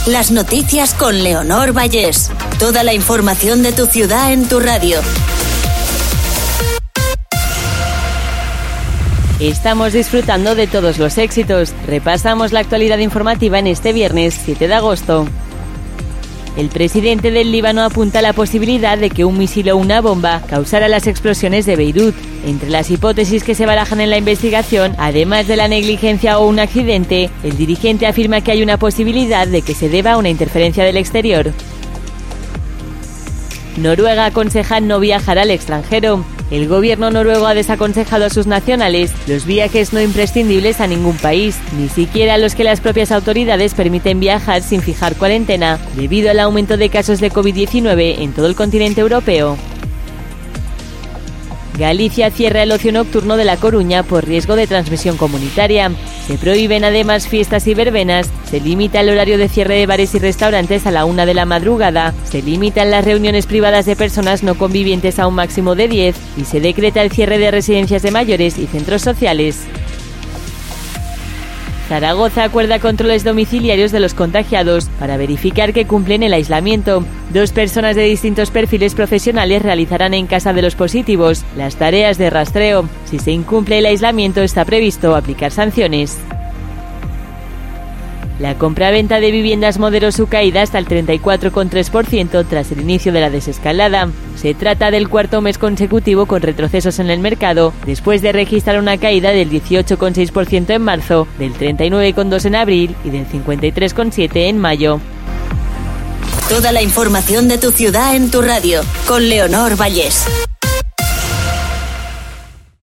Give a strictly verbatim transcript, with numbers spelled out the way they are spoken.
Las noticias con Leonor Vallés. Toda la información de tu ciudad en tu radio. Estamos disfrutando de todos los éxitos. Repasamos la actualidad informativa en este viernes siete de agosto. El presidente del Líbano apunta a la posibilidad de que un misil o una bomba causara las explosiones de Beirut. Entre las hipótesis que se barajan en la investigación, además de la negligencia o un accidente, el dirigente afirma que hay una posibilidad de que se deba a una interferencia del exterior. Noruega aconseja no viajar al extranjero. El gobierno noruego ha desaconsejado a sus nacionales los viajes no imprescindibles a ningún país, ni siquiera a los que las propias autoridades permiten viajar sin fijar cuarentena, debido al aumento de casos de covid diecinueve en todo el continente europeo. Galicia cierra el ocio nocturno de La Coruña por riesgo de transmisión comunitaria. Se prohíben además fiestas y verbenas, se limita el horario de cierre de bares y restaurantes a la una de la madrugada, se limitan las reuniones privadas de personas no convivientes a un máximo de diez y se decreta el cierre de residencias de mayores y centros sociales. Zaragoza acuerda controles domiciliarios de los contagiados para verificar que cumplen el aislamiento. Dos personas de distintos perfiles profesionales realizarán en casa de los positivos las tareas de rastreo. Si se incumple el aislamiento, está previsto aplicar sanciones. La compraventa de viviendas moderó su caída hasta el treinta y cuatro coma tres por ciento tras el inicio de la desescalada. Se trata del cuarto mes consecutivo con retrocesos en el mercado, después de registrar una caída del dieciocho coma seis por ciento en marzo, del treinta y nueve coma dos por ciento en abril y del cincuenta y tres coma siete por ciento en mayo. Toda la información de tu ciudad en tu radio, con Leonor Vallés.